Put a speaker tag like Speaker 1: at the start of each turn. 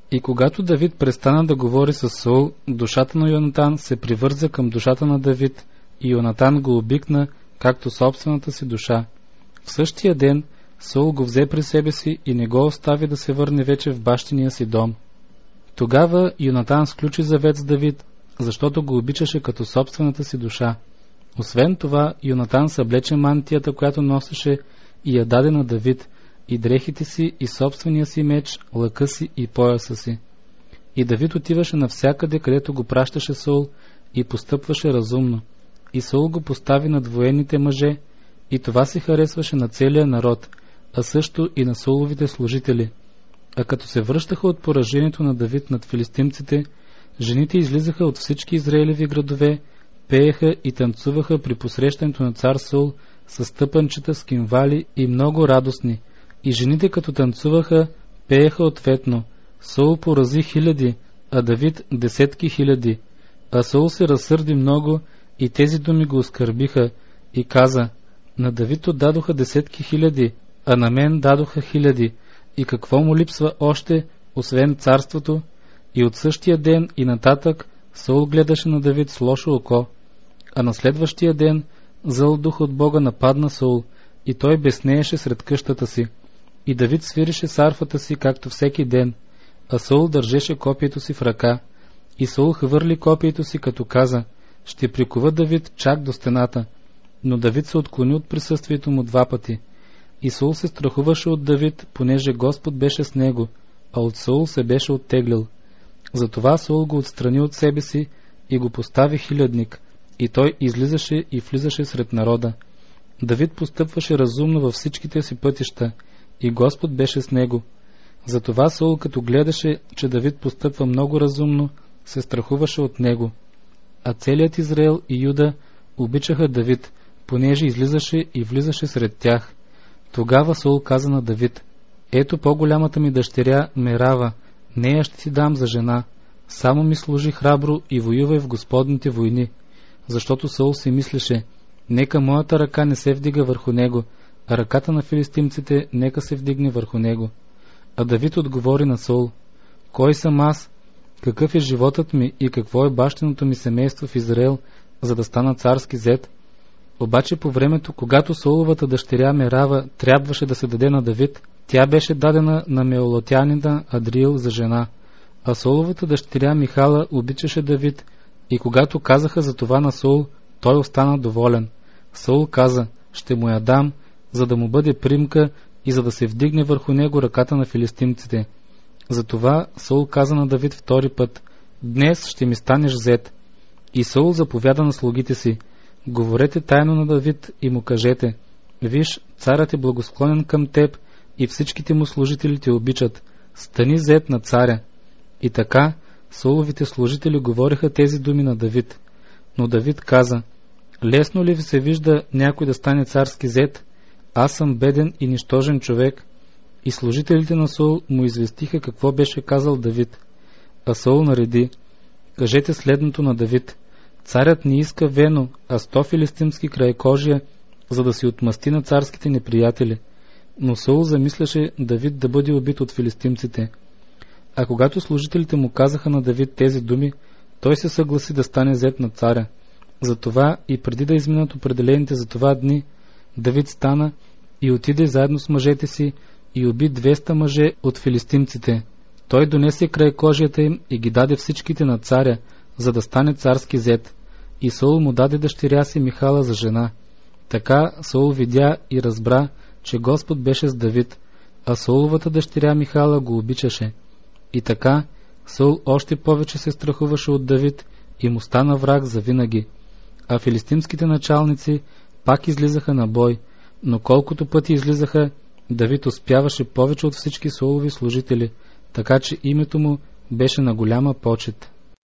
Speaker 1: И когато Давид престана да говори с Саул, душата на Йонатан се привърза към душата на Давид и Йонатан го обикна, както собствената си душа. В същия ден Саул го взе при себе си и не го остави да се върне вече в бащиния си дом. Тогава Йонатан сключи завет с Давид, защото го обичаше като собствената си душа. Освен това, Йонатан съблече мантията, която носеше, и я даде на Давид, и дрехите си, и собствения си меч, лъка си и пояса си. И Давид отиваше навсякъде, където го пращаше Саул, и постъпваше разумно. И Саул го постави над военните мъже, и това се харесваше на целия народ, а също и на Сауловите служители. А като се връщаха от поражението на Давид над филистимците, жените излизаха от всички израелеви градове, пееха и танцуваха при посрещането на цар Саул с тъпанчета, с кимвали и много радостни. И жените като танцуваха, пееха ответно: Саул порази хиляди, а Давид десетки хиляди. А Саул се разсърди много и тези думи го оскърбиха и каза: на Давид отдадоха десетки хиляди, а на мен дадоха хиляди. И какво му липсва още, освен царството? И от същия ден и нататък Саул гледаше на Давид с лошо око. А на следващия ден зъл дух от Бога нападна Саул, и той безнееше сред къщата си. И Давид свирише с арфата си, както всеки ден, а Саул държеше копието си в ръка. И Саул хвърли копието си, като каза: ще прикова Давид чак до стената. Но Давид се отклони от присъствието му 2 пъти. И Саул се страхуваше от Давид, понеже Господ беше с него, а от Саул се беше оттеглил. Затова Саул го отстрани от себе си и го постави хилядник, и той излизаше и влизаше сред народа. Давид постъпваше разумно във всичките си пътища, и Господ беше с него. Затова Саул, като гледаше, че Давид постъпва много разумно, се страхуваше от него. А целият Израел и Юда обичаха Давид, понеже излизаше и влизаше сред тях. Тогава Саул каза на Давид: ето по-голямата ми дъщеря Мерава, нея ще ти дам за жена. Само ми служи храбро и воювай в Господните войни. Защото Саул си мислеше: нека моята ръка не се вдига върху него, а ръката на филистимците нека се вдигне върху него. А Давид отговори на Саул: кой съм аз, какъв е животът ми и какво е бащиното ми семейство в Израел, за да стана царски зет? Обаче по времето, когато Сауловата дъщеря Мерава трябваше да се даде на Давид, тя беше дадена на меолотянина Адриил за жена. А Сауловата дъщеря Михала обичаше Давид, и когато казаха за това на Саул, той остана доволен. Саул каза: ще му я дам, за да му бъде примка и за да се вдигне върху него ръката на филистимците. Затова Саул каза на Давид 2 път: днес ще ми станеш зет. И Саул заповяда на слугите си: говорете тайно на Давид и му кажете: виж, царят е благосклонен към теб и всичките му служители те обичат. Стани зет на царя. И така Сауловите служители говориха тези думи на Давид. Но Давид каза: лесно ли ви се вижда някой да стане царски зет? Аз съм беден и нищожен човек. И служителите на Саул му известиха какво беше казал Давид. А Саул нареди: кажете следното на Давид: царят не иска вено, а 100 филистимски крайкожия, за да си отмъсти на царските неприятели. Но Саул замисляше Давид да бъде убит от филистимците. А когато служителите му казаха на Давид тези думи, той се съгласи да стане зет на царя. Затова и преди да изминат определените за това дни, Давид стана и отиде заедно с мъжете си и уби 200 мъже от филистимците. Той донесе крайкожията им и ги даде всичките на царя, за да стане царски зет. И Саул му даде дъщеря си Михала за жена. Така Саул видя и разбра, че Господ беше с Давид, а Сауловата дъщеря Михала го обичаше. И така Саул още повече се страхуваше от Давид и му стана враг завинаги. А филистимските началници пак излизаха на бой, но колкото пъти излизаха, Давид успяваше повече от всички Саулови служители, така че името му беше на голяма почет.